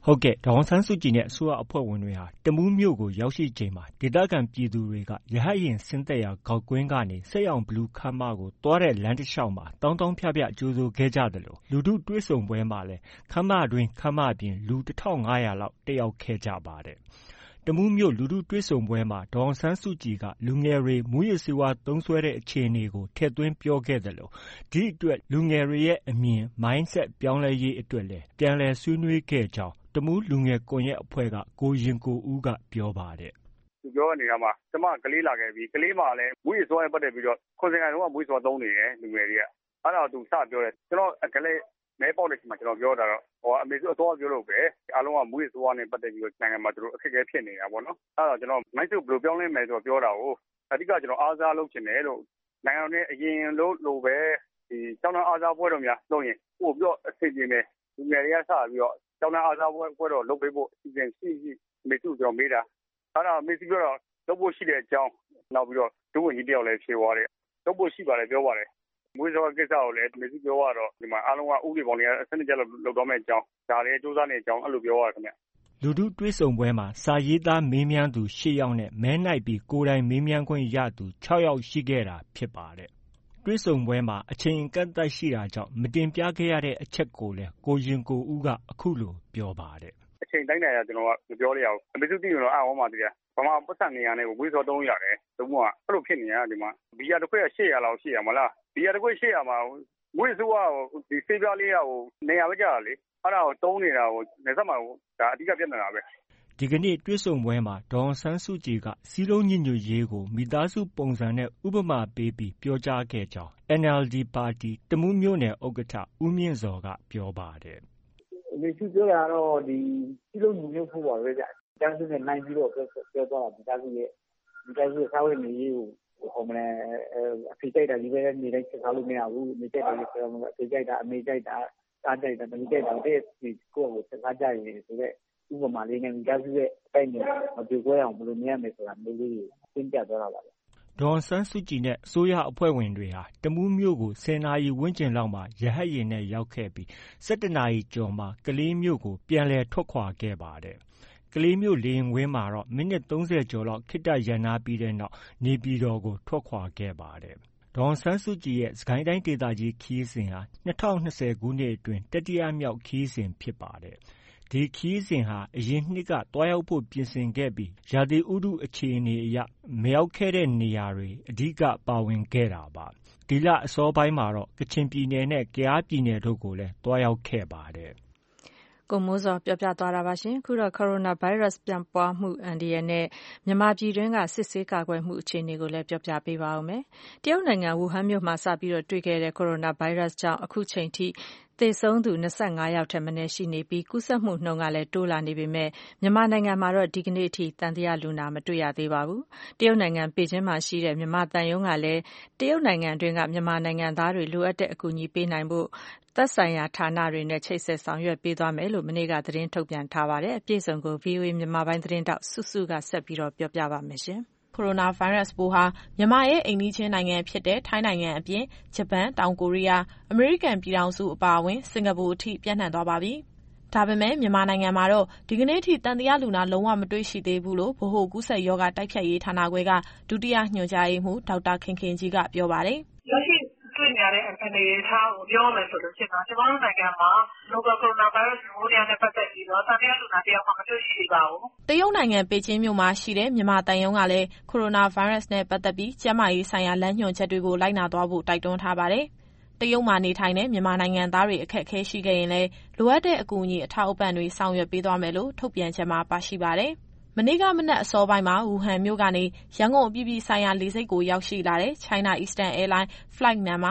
ဟုတ်ကဲ့ဒေါ်အောင်ဆန်းစုကြည်နဲ့အစိုးရအဖွဲ့ဝင်တွေဟာတမူးမြို့ကိုရောက်ရှိချိန်မှာဒေသခံပြည်သူတွေကရဟတ်ယာဉ်ဆင်းသက်ရာဂေါက်ကွင်းကနေစက်ရောင်ဘလူးခမ်းမကိုသွားတဲ့လမ်းတစ်လျှောက်မှာတောင်းဖြဖြကြိုဆိုခဲ့ကြသလိုလူထုတွေ့ဆုံပွဲမှာလည်းခမ်းမတွင်ခမ်းမပြင်လူ 1500 လောက်တက်ရောက်ခဲ့ကြပါတယ်တမူးမြို့လူထုတွေ့ဆုံပွဲမှာဒေါ်အောင်ဆန်းစုကြည်ကလူငယ်တွေမူးယစ်ဆေးဝါးသုံးစွဲတဲ့အခြေအနေကိုထည့်သွင်းပြောခဲ့သလိုဒီအတွက်လူငယ်တွေရဲ့အမြင် mindset ပြောင်းလဲရေးအတွက်လည်းပြန်လည်ဆွေးနွေးခဲ့ကြောင်းတမူးလူငယ်ကွန်ရက်အဖွဲ့ကကိုရင်ကိုဦးကပြောပါတယ်။သူပြောနေတာမှာကျမကလေးလာခဲ့ပြီးကလေးမှလည်းမူးယစ်ဆေးဝါးနဲ့ပတ်သက်ပြီးတော့ခွန်စင်ကန်တော့မူးယစ်ဆေးဝါးသုံးနေတယ်လူငယ်တွေကအဲ့ဒါသူစပြောတယ်ကျွန်တော်ကလေးမဲပေါက်တဲ့ချိန်မှာကျွန်တော်ပြောတာတော့အမေစုအတော်ပြောလို့ပဲအားလုံးကမူးယစ်ဆေးဝါးနဲ့ပတ်သက်ပြီးတော့နိုင်ငံမှာတို့အခက်အခဲဖြစ်နေတာပေါ့နော်အဲ့တော့ကျွန်တော်မိုက်စုဘယ်လိုပြောင်းလဲမယ်ဆိုတော့ပြောတာကိုအဓိကကျွန်တော်အားစားလုပ်ချင်တယ်လို့နိုင်ငံတော်နဲ့အရင်လို့ပဲဒီကျောင်းသားအားစားပွဲတော်များလုပ်ရင်ပို့ပြီးတော့အစီအစဉ်နဲ့လူငယ်တွေကစပြီးတော့ကျောင်းသားအားစားပွဲတော်လုပ်ပေးဖို့အစီအစဉ်ရှိအမေစုကျွန်တော်မေးတာအဲ့ဒါအမေစုပြောတော့လုပ်ဖို့ရှိတဲ့အကြောင်းနောက်ပြီးတော့ဒုဝန်ကြီးတယောက်လည်းဖြေသွားတယ်လုပ်ဖို့ရှိပါတယ်ပြောပါတယ်မွေးစောကိစ္စကိုလည်းမေစုပြောရတော့ဒီမှာအားလုံးကဥပဒေပေါင်းတွေအစနစ်ကျလုပ်တော့မယ့်အကြောင်းဒါလည်းစူးစမ်းနေတဲ့အကြောင်းအဲ့လိုပြောရတယ်ခင်ဗျလူထုတွေ့ဆုံပွဲမှာစာရေးသားမေးမြန်းသူ8ယောက်နဲ့မဲနိုင်ပြီးကိုယ်တိုင်မေးမြန်းခွင့်ရသူ6ယောက်ရှိခဲ့တာဖြစ်ပါတယ်တွေ့ဆုံပွဲမှာအချိန်ကန့်သတ်ရှိတာကြောင့်မတင်ပြခဲ့ရတဲ့အချက်ကိုလည်းကိုရင်ကိုဦးကအခုလိုပြောပါတယ်အချိန်တိုင်းတိုင်းကျွန်တော်ကမပြောရအောင်အမေစုသိရင်တော့အားအောင်ပါတည်းဗမာပတ်စံနေရနဲ့ဝေးစော300ရတယ်သုံးကအဲ့လိုဖြစ်နေရဒီမှာဘီယာတစ်ခွက်800လောက်ရှိရမလားဘီယာတစ်ခွက်800မှာဝေးစိုးကဒီစေးပြားလေးကိုနေရာမကြတာလေအဲ့ဒါကိုတုံးနေတာကိုနေဆက်မှာဒါအဓိကပြဿနာပဲဒီကနေ့တွေ့ဆုံပွဲမှာဒေါ်အောင်ဆန်းစုကြည်ကစီးလုံးညညရေးကိုမိသားစုပုံစံနဲ့ဥပမာပေးပြီးပြောကြားခဲ့ကြောင်း NLD ပါတီတမူးမြို့နယ်ဥက္ကဋ္ဌဦးမြင့်စောကပြောပါတယ်ဒီသူပြောတာတော့ဒီစီးလုံးညညဖို့ပါပဲဗျ။ကျောင်းစုနဲ့နိုင်ပြီးတော့ပြောသွားတာမိသားစုရဲ့စားဝတ်နေရေးကိုဟိုမလဲအဖေကြိုက်တာဒီပဲနေတိုင်းချက်စားလို့မရဘူး။နေကြိုက်တယ်ဆိုတော့အဖေကြိုက်တာအမေကြိုက်တာစားကြိုက်တာတမီးကြိုက်တာတဲ့ဒီကိုယ့်ကိုချက်စားကြရင်ဆိုတော့ဥပမာလေးနဲ့မိသားစုရဲ့အတိုင်းနဲ့မပြေကွဲအောင်ဘယ်လိုမြင်ရမယ်ဆိုတာမျိုးလေးကိုသင်ပြသွားတာပါဗျ။ဒေါ်ဆန်းစုကြည်နဲ့အစိုးရအဖွဲ့ဝင်တွေဟာတမူးမြို့ကို10 နာရီဝန်းကျင်လောက်မှာရဟတ်ယာဉ်နဲ့ရောက်ခဲ့ပြီး17 နာရီကျော်မှာကလေးမြို့ကိုပြန်လည်ထွက်ခွာခဲ့ပါတယ်။ကလေးမြို့လေယာဉ်ကွင်းမှာတော့မိနစ်30ကျော်လောက်ခေတ္တရပ်နားပြီးတဲ့နောက်နေပြည်တော်ကိုထွက်ခွာခဲ့ပါတယ်။ဒေါ်ဆန်းစုကြည်ရဲ့စစ်ကိုင်းတိုင်းဒေသကြီးခရီးစဉ်ဟာ2020ခုနှစ်အတွင်းတတိယမြောက်ခရီးစဉ်ဖြစ်ပါတယ်။ဒီခရီးစဉ်ဟာအရင်နှစ်ကသွားရောက်ဖို့ပြင်ဆင်ခဲ့ပြီးရာသီဥတုအခြေအနေအရမရောက်ခဲ့တဲ့နေရာတွေအဓိကပါဝင်ခဲ့တာပါ။ဒီလအစောပိုင်းမှာတော့ကချင်ပြည်နယ်နဲ့ကယားပြည်နယ်တို့ကိုလည်းသွားရောက်ခဲ့ပါတယ်။ကိုမိုးစောပြောပြသွားတာပါရှင်။ခုတော့ Coronavirus ပြန့်ပွားမှုအန္တရာယ်နဲ့မြန်မာပြည်တွင်းကစစ်ဆေးကာကွယ်မှုအခြေအနေကိုလည်းပြောပြပေးပါဦးမယ်။တရုတ်နိုင်ငံဝူဟန်မြို့မှာစပြီးတွေ့ခဲ့တဲ့ Coronavirus ကြောင့်အခုချိန်ထိသေဆုံးသူ25ယောက်ထက်မနည်းရှိနေပြီးကူးစက်မှုနှုန်းကလည်းတိုးလာနေပေမဲ့မြန်မာနိုင်ငံမှာတော့ဒီကနေ့အထိသံသယလူနာမတွေ့ရသေးပါဘူး။တရုတ်နိုင်ငံပေကျင်းမှာရှိတဲ့မြန်မာသံရုံးကလည်းတရုတ်နိုင်ငံတွင်းကမြန်မာနိုင်ငံသားတွေလိုအပ်တဲ့အကူအညီပေးနိုင်ဖို့သက်ဆိုင်ရာဌာနတွေနဲ့ချိတ်ဆက်ဆောင်ရွက်ပေးသွားမယ်လို့မနေ့ကသတင်းထုတ်ပြန်ထားပါတယ်။အပြည့်အစုံကို VOA မြန်မာပိုင်းသတင်းတောက်စုစုကဆက်ပြီးပြောပြပါမယ်ရှင်။ကိုရိုနာဗိုင်းရပ်စ်ပိုးဟာမြန်မာရဲ့အိမ်နီးချင်းနိုင်ငံဖြစ်တဲ့ထိုင်းနိုင်ငံအပြင်ဂျပန်၊တောင်ကိုရီးယား၊အမေရိကန်ပြည်ထောင်စုအပါအဝင်စင်ကာပူအထိပြန့်နှံ့သွားပါပြီ။ဒါပေမဲ့မြန်မာနိုင်ငံမှာတော့ဒီကနေ့ထိသံသယလူနာလုံးဝမတွေ့ရှိသေးဘူးလို့ဗဟိုကူးစက်ရောဂါတိုက်ဖျက်ရေးဌာနခွဲကဒုတိယညွှန်ကြားရေးမှူးဒေါက်တာခင်ခင်ကြီးကပြောပါတယ်။လက်ရှိတွေ့နေရတဲ့အနေအထားကိုပြောမယ်ဆိုလို့ရှိရင်ကျွန်တော်တို့နိုင်ငံမှာ Novel Coronavirus မျိုးရိုးနဲ့ပတ်သက်ပြီးတော့သံသယလူနာတယောက်မှမတွေ့ရှိပါဘူး။တရုတ်နိုင်ငံပေကျင်းမြို့မှာရှိတဲ့မြန်မာသံရုံးကလည်းကိုရိုနာဗိုင်းရပ်စ်နဲ့ပတ်သက်ပြီးကျန်းမာရေးဆိုင်ရာလမ်းညွှန်ချက်တွေကိုလိုက်နာသွားဖို့တိုက်တွန်းထားပါတယ်။တရုတ်မှာနေထိုင်တဲ့မြန်မာနိုင်ငံသားတွေအခက်အခဲရှိခဲ့ရင်လည်းလိုအပ်တဲ့အကူအညီအထောက်အပံ့တွေဆောင်ရွက်ပေးသွားမယ်လို့ထုတ်ပြန်ချက်မှာပါရှိပါတယ်။မနေ့ကမနက်အစောပိုင်းမှာဝူဟန်မြို့ကနေရန်ကုန်အပြည်ပြည်ဆိုင်ရာလေဆိပ်ကိုရောက်ရှိလာတဲ့ China Eastern Airlines Flight Number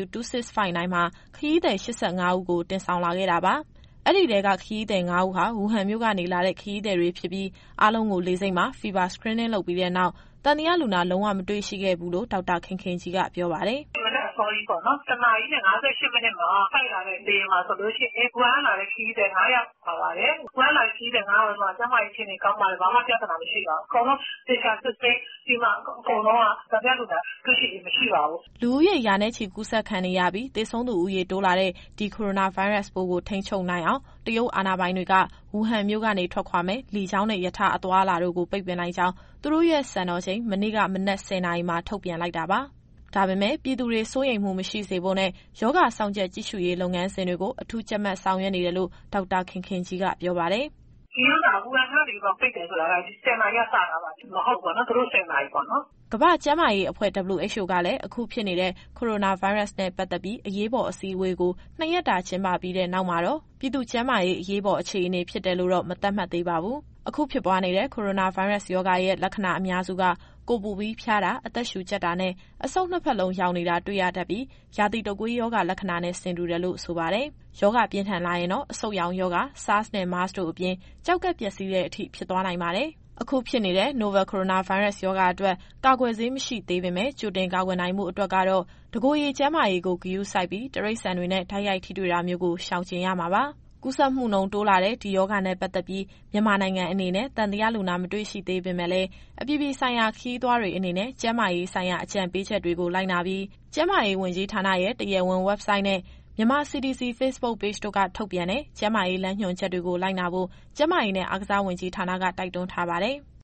MU2659 မှာခရီးသည်85ဦးကိုတင်ဆောင်လာခဲ့တာပါ။အဲ့ဒီထဲကခရီးသည်9ဦးဟာဝူဟန်မြို့ကနေလာတဲ့ခရီးသည်တွေဖြစ်ပြီးအားလုံးကိုလေဆိပ်မှာ Fever Screening လုပ်ပြီးတဲ့နောက်သံသယလူနာလုံးဝမတွေ့ရှိခဲ့ဘူးလို့ဒေါက်တာခင်ခင်ကြီးကပြောပါတယ်။မနက် sorry ပေါ့နော်တနာရီနဲ့58မိနစ်မှာဖိုက်လာတဲ့လေမှာဆိုလို့ရှိရင်ဝမ်းလာတဲ့ခီးတဲ့9ယောက်ပါပါတယ်ဝမ်းလာခီးတဲ့9ယောက်ဆိုတော့ကျမကြီးချင်းနေကောင်းပါတယ်ဘာမှပြဿနာမရှိပါဘူးအကုန်လုံးတေချာစစ်စစ်ဒီမှာအကုန်လုံးကကြပြလို့တာတွေ့ရှိမရှိပါဘူးလူဦးရေရာနဲ့ချီကူးစက်ခံနေရပြီးသေဆုံးသူဦးရေတိုးလာတဲ့ဒီကိုရိုနာဗိုင်းရပ်စ်ပိုးကိုထိန်းချုပ်နိုင်အောင်တရုတ်အာဏာပိုင်တွေကဝူဟန်မြို့ကနေထွက်ခွာမဲ့လီချောင်းနဲ့ယထာအသွားအလာတို့ကိုပိတ်ပင်လိုက်ကြောင်းသူတို့ရဲ့စံတော်ချိန်မနေ့ကမနက်10:00 နာရီမှာထုတ်ပြန်လိုက်တာပါဒါပေမဲ့ပြည်သူတွေစိုးရိမ်မှုမရှိစေဖို့နဲ့ယောဂဆောင်ချက်ကြည့်ရှုရေးလုပ်ငန်းစဉ်တွေကိုအထူးကြပ်မတ်ဆောင်ရွက်နေတယ်လို့ဒေါက်တာခင်ခင်ကြီးကပြောပါတယ်ဒီလိုကဝူဟန်ကနေတော့ပိတ်တယ်ဆိုတာကဒီ10နာရီစတာပါမဟုတ်ပါနော်သူတို့10နာရီပေါ့နော်ကမ္ဘာ့ကျန်းမာရေးအဖွဲ့ WHO ကလည်းအခုဖြစ်နေတဲ့ကိုရိုနာဗိုင်းရပ်စ်နဲ့ပတ်သက်ပြီးအရေးပေါ်အစည်းအဝေးကို2 ရက်တာကျင်းပပြီးတဲ့နောက်မှာတော့ပြည်သူ့ကျန်းမာရေးအရေးပေါ်အခြေအနေဖြစ်တယ်လို့တော့မသတ်မှတ်သေးပါဘူးအခုဖြစ်ပွားနေတဲ့ကိုရိုနာဗိုင်းရပ်စ်ရောဂါရဲ့လက္ခဏာအများစုကကိုယ်ပူပြီးဖျားတာအသက်ရှူကျပ်တာနဲ့အဆုတ်နှစ်ဖက်လုံးရောင်နေတာတွေ့ရတတ်ပြီးရာသီတုပ်ကွေးရောဂါလက္ခဏာနဲ့ဆင်တူတယ်လို့ဆိုပါတယ်။ရောဂါပြင်းထန်လာရင်တော့အဆုတ်ရောင်ရောဂါ SARS နဲ့ MERS တို့အပြင်ကြောက်ကပ်ပျက်စီးတဲ့အထိဖြစ်သွားနိုင်ပါတယ်။အခုဖြစ်နေတဲ့ Novel Coronavirus ရောဂါအတွက်ကာကွယ်ဆေးမရှိသေးပေမဲ့ကြိုတင်ကာကွယ်နိုင်မှုအတွက်ကတော့တကိုယ်ရည်ကျန်းမာရေးကိုဂရုစိုက်ပြီးတရိတ်ဆန်တွေနဲ့တိုက်ရိုက်ထိတွေ့တာမျိုးကိုရှောင်ကျဉ်ရမှာပါ။ကူးစက်မှုနှုန်းတိုးလာတဲ့ဒီရောဂါနဲ့ပတ်သက်ပြီးမြန်မာနိုင်ငံအနေနဲ့သံသယလူနာမတွေ့ရှိသေးပေမဲ့လည်းအပြည်ပြည်ဆိုင်ရာခရီးသွားတွေအနေနဲ့ကျန်းမာရေးဆိုင်ရာအကြံပေးချက်တွေကိုလိုက်နာပြီးကျန်းမာရေးဝန်ကြီးဌာနရဲ့တရားဝင် website နဲ့မြန်မာ CDC Facebook Page တို့ကထုတ်ပြန်တဲ့ကျန်းမာရေးလမ်းညွှန်ချက်တွေကိုလိုက်နာဖို့ကျန်းမာရေးနဲ့အားကစားဝန်ကြီးဌာနကတိုက်တွန်းထားပါတယ်။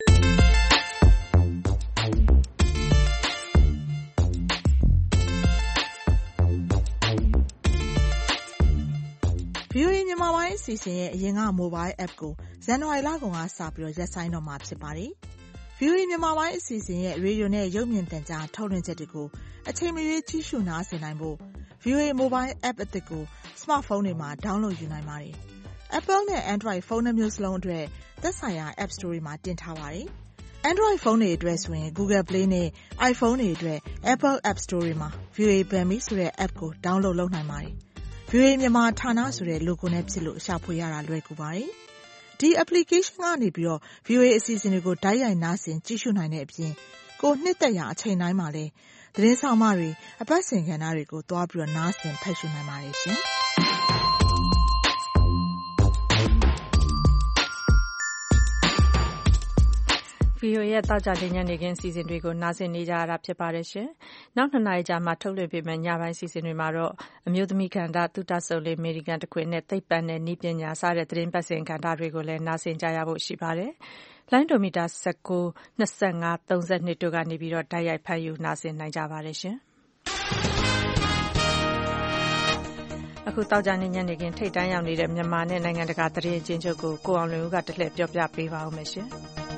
VOA မြန်မာပိုင်းအစီအစဉ်ရဲ့အရင်က Mobile App ကိုဇန်နဝါရီလကုန်ကစပြီးရပ်ဆိုင်းတော့မှာဖြစ်ပါတယ်။ VOA မြန်မာပိုင်းအစီအစဉ်ရဲ့ရေဒီယိုနဲ့ရုပ်မြင်သံကြားထုတ်လွှင့်ချက်တွေကိုအချိန်မရွေးကြည့်ရှုနားဆင်နိုင်ဖို့ VOA Mobile App အသစ်ကို Smartphone တွေမှာ download ယူနိုင်ပါတယ်။ Apple နဲ့ Android ဖုန်းနှမျိုးစလုံးအတွက်သက်ဆိုင်ရာ App Store တွေမှာတင်ထားပါတယ်။ Android ဖုန်းတွေအတွက်ဆိုရင် Google Play နဲ့ iPhone တွေအတွက် Apple App Store တွေမှာ VOA Bami ဆိုတဲ့ App ကို download လုပ်နိုင်ပါတယ်။ VOA မြန်မာဌာနဆိုတဲ့ logo နဲ့ဖြစ်လို့ရှာဖွေရတာလွယ်ကူပါတယ်။ဒီ application ကနေပြီးတော့ VOA အစီအစဉ်တွေကိုတိုက်ရိုက်နားဆင်ကြည့်ရှုနိုင်တဲ့အပြင်ကိုနှစ်သက်ရာအချိန်တိုင်းမှာလည်းသတင်းဆောင်မတွေအပတ်စဉ်ကဏ္ဍတွေကိုသွားပြီးတော့နားဆင်ဖတ်ရှုနိုင်ပါတယ်ရှင်။ VOA ရဲ့တောက်ကြတဲ့ညနေခင်းစီစဉ်တွေကိုနားဆင်နေကြရတာဖြစ်ပါတယ်ရှင်။နောက်2 နာရီကြာမှထုတ်လွှင့်ပေးမယ့်ညပိုင်းစီစဉ်တွေမှာတော့အမျိုးသမီးကဏ္ဍသုတဆုတ်လေးအမေရိကန်တခွင်နဲ့သိပ္ပံနဲ့နည်းပညာစတဲ့သတင်းပတ်စဉ်ကဏ္ဍတွေကိုလည်းနားဆင်ကြရဖို့ရှိပါတယ်။လိုင်းဒိုမီတာ19 25 32တို့ကနေပြီးတော့တိုက်ရိုက်ဖတ်ယူနားဆင်နိုင်ကြပါတယ်ရှင်။အခုတောက်ကြတဲ့ညနေခင်းထိတ်တန်းရောက်နေတဲ့မြန်မာနဲ့နိုင်ငံတကာသတင်းအကျဉ်းချုပ်ကိုကိုအောင်လွင်ဦးကတလှည့်ပြောပြပေးပါဦးမယ်ရှင်။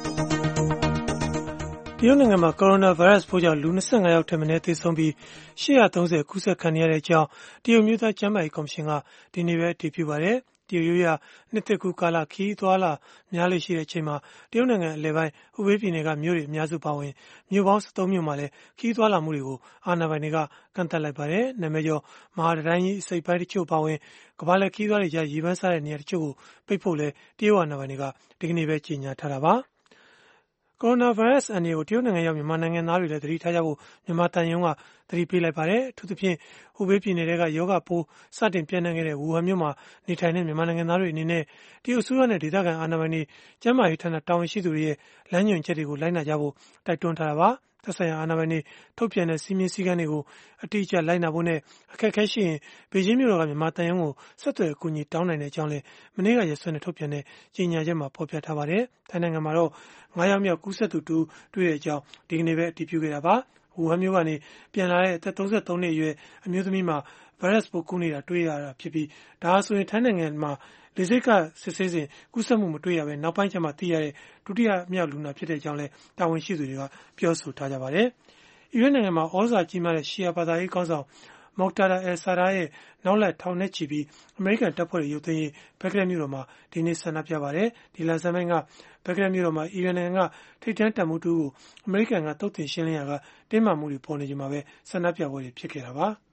တရုတ်နိုင်ငံမှာကိုရိုနာဗိုင်းရပ်စ်ပိုးကြောင့်လူ25ယောက်ထက်မနည်းသေဆုံးပြီး830ကူးစက်ခံရတဲ့အကြောင်းတရုတ်မျိုးသားကျန်းမာရေးကော်မရှင်ကဒီနေ့ပဲအတည်ပြုပါတယ်။တရုတ်ရိုးရာနှစ်သက်ကူကာလခီးသွားလာများလေရှိတဲ့အချိန်မှာတရုတ်နိုင်ငံအလယ်ပိုင်းဟူဘေးပြည်နယ်ကမြို့တွေအများစုပါဝင်မြို့ပေါင်း73မြို့မှာလည်းခီးသွားလာမှုတွေကိုအာဏာပိုင်တွေကကန့်သတ်လိုက်ပါတယ်။နာမည်ကျော်မဟာတိုင်းကြီးစိတ်ပိုင်းတချို့ပါဝင်ကမ္ဘာလက်ခီးသွားတွေကြားရေပန်းစားတဲ့နေရာတချို့ကိုပိတ်ဖို့လဲတရုတ်အာဏာပိုင်တွေကဒီကနေ့ပဲကြေညာထားတာပါ။ကိုရိုနာဗိုင်းရပ်စ်အန္တရာယ်ကိုတရုတ်နိုင်ငံရောက်မြန်မာနိုင်ငံသားတွေလည်းသတိထားကြဖို့မြန်မာတန်ယုံကသတိပေးလိုက်ပါတယ်။အထူးသဖြင့်ဟူဘေးပြည်နယ်ကယောဂပိုးစတင်ပြန့်နှံ့ခဲ့တဲ့ဝူဟန်မြို့မှာနေထိုင်တဲ့မြန်မာနိုင်ငံသားတွေအနေနဲ့တရုတ်အစိုးရနဲ့ဒေသခံအာဏာပိုင်တွေကျန်းမာရေးဌာနတာဝန်ရှိသူတွေရဲ့လမ်းညွှန်ချက်တွေကိုလိုက်နာကြဖို့တိုက်တွန်းထားတာပါ။သက်ဆိုင်ရာအာဏာပိုင်တွေထုတ်ပြန်တဲ့စည်းမျဉ်းစည်းကမ်းတွေကိုအတိအကျလိုက်နာဖို့နဲ့အခက်အခဲရှိရင်ဘေဂျင်းမြို့တော်ကမြန်မာတန်ယုံကိုဆက်သွယ်အကူအညီတောင်းနိုင်တဲ့အကြောင်းလည်းမနေ့ကရက်စွဲနဲ့ထုတ်ပြန်တဲ့ကြေညာချက်မှာဖော်ပြထားပါတယ်။ထိုင်းနိုင်ငံမှာတော့9ယောက်မြောက်ကူးစက်သူတူတွေ့တဲ့အကြောင်းဒီကနေ့ပဲအတည်ပြုခဲ့တာပါ။ဝူဟန်မြို့ကနေပြန်လာတဲ့အသက်33နှစ်အရွယ်အမျိုးသမီးမှာဗိုင်းရပ်စ်ပိုးကူးနေတာတွေ့ရတာဖြစ်ပြီးဒါဟာဆိုရင်ထိုင်းနိုင်ငံမှာလေဆိပ်ကစစ်ဆေးစဉ်ကူးစက်မှုမတွေ့ရဘဲနောက်ပိုင်းကျမှသိရတဲ့ဒုတိယမြောက်လူနာဖြစ်တဲ့အကြောင်းလည်းတာဝန်ရှိသူတွေကပြောဆိုထားကြပါတယ်။အီရတ်နိုင်ငံမှာဩဇာကြီးမားတဲ့ရှီယာဘာသာရေးခေါင်းဆောင်Moqtada al-Sadr ရဲ့နောက်လက်ထောင်နဲ့ချီပြီးအမေရိကန်တပ်ဖွဲ့တွေရုပ်သိမ်းရေးဘဂဒက်မြို့တော်မှာဒီနေ့ဆန္ဒပြပါတယ်။ဒီလဆန်းပိုင်းကဘဂဒက်မြို့တော်မှာအီရန်နိုင်ငံကထိပ်တန်းတပ်မှူးတူကိုအမေရိကန်ကတုတ်တင်ရှင်းလင်းရာကတင်းမာမှုတွေပေါ်နေချိန်မှာပဲဆန္ဒပြပွဲတွေဖြစ်ခဲ့တာပါ။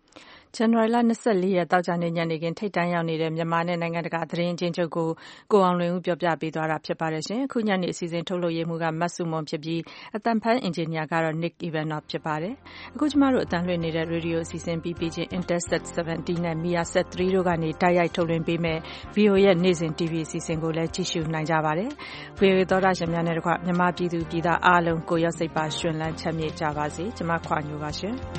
ဇန်နဝါရီလ 24 ရက်သောကြာနေ့ညနေခင်းထိပ်တန်းရောက်နေတဲ့မြန်မာနဲ့နိုင်ငံတကာသတင်းအကျဉ်းချုပ်ကိုကိုအောင်လွင်ဦးပြောပြပေးသွားတာဖြစ်ပါတယ်ရှင်။အခုညနေအစီအစဉ်ထုတ်လွှင့်ရေးမှူးကမတ်စုမွန်ဖြစ်ပြီးအသံဖန်အင်ဂျင်နီယာကတော့ Nick Ivanov ဖြစ်ပါတယ်။အခုကျမတို့အသံလွှင့်နေတဲ့ရေဒီယိုအစီအစဉ်ပြီးချင်း Intersat 70နဲ့ Mia Sat 3တို့ကနေတိုက်ရိုက်ထုတ်လွှင့်ပေးမယ် VOA ရဲ့နေ့စဉ် TV အစီအစဉ်ကိုလည်းကြည့်ရှုနိုင်ကြပါတယ်။ VOA သောတာရှင်များနဲ့တကွမြန်မာပြည်သူပြည်သားအားလုံးကိုရောက်စိတ်ပါရှင်လန်းချမ်းမြေ့ကြပါစေ။ကျမခွာညိုပါရှင်။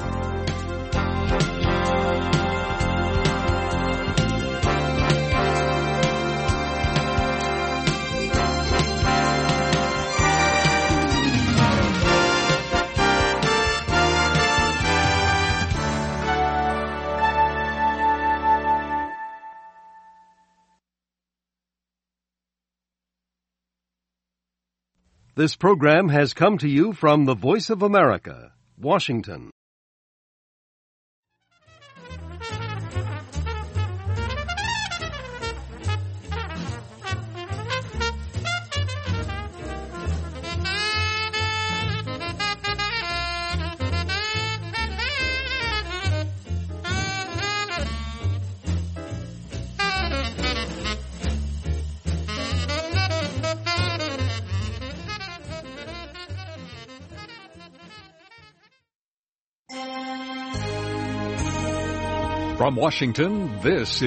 This program has come to you from the Voice of America, Washington. From Washington, this